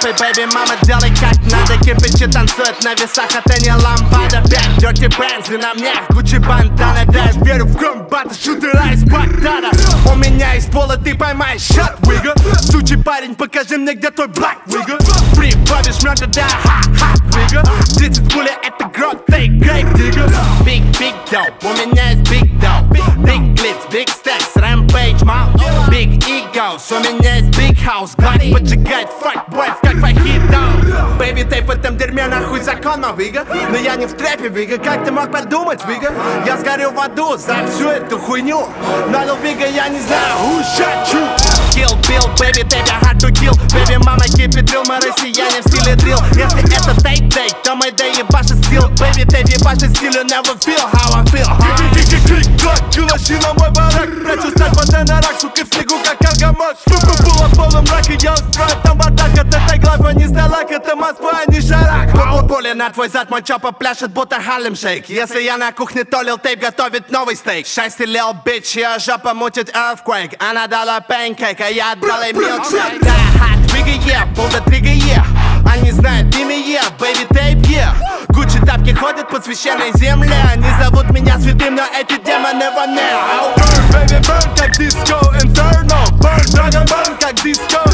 лампой, бэйби, мама, делай как надо. Кирпичи танцуют на весах, это не лампада. 5 dirty Benz, на мне Gucci бандана. Да, я верю в комбата, шутера из Багдада. У меня из пола ты поймаешь шот, вига. Сучий парень, покажи мне, где твой black, вига. Прибавишь мёртво, да, ха-ха, вига. 30 пуля, это грот, take great, дига. Big, big dope, у меня есть big dope. Big glitz, big stacks, rampage, мал. Big egos, у меня есть big house. Глад поджигает fuck boys, как фахито. Baby, ты в этом дерьме нахуй закон, вига. Но я не в трэпе, вига, как ты мог подумать, вига? Я сгорю в аду за всю эту хуйню. Но, вига, я не знаю, who shot you? Kill Bill, baby, baby, hard to kill. Baby, мама, keep it real, мы россияне в стиле дрил. Если это тейк-тейк, то мы да ебаши стил. Baby, ты ебаши стиль, you never feel how I feel. Клик-клик-клик, кулачи на мой барак. Прячу стать воды на рак, сука, в снегу, как аргамак. Было в полном мраке, я устрою там бардак. От этой главы не сдалак, это Москва, а не Шарак. Пуля на твой зад, мой чопа пляшет, будто Харлем Шейк. Если я на кухне, то Лил Тейп готовит новый стейк. Счастье, Лил Bitch, ее жопа мутит earthquake. Она дала панкейк, а я дал ей милкшейк. Да, hot trigger, yeah, pull the trigger, yeah. Они знают имя, yeah, baby tape, yeah. Гуччи тапки ходят по священной земле. Они зовут меня святым, но эти демоны вон. Burn, baby, burn, как диско, inferno. Burn, dragon, burn, как диско.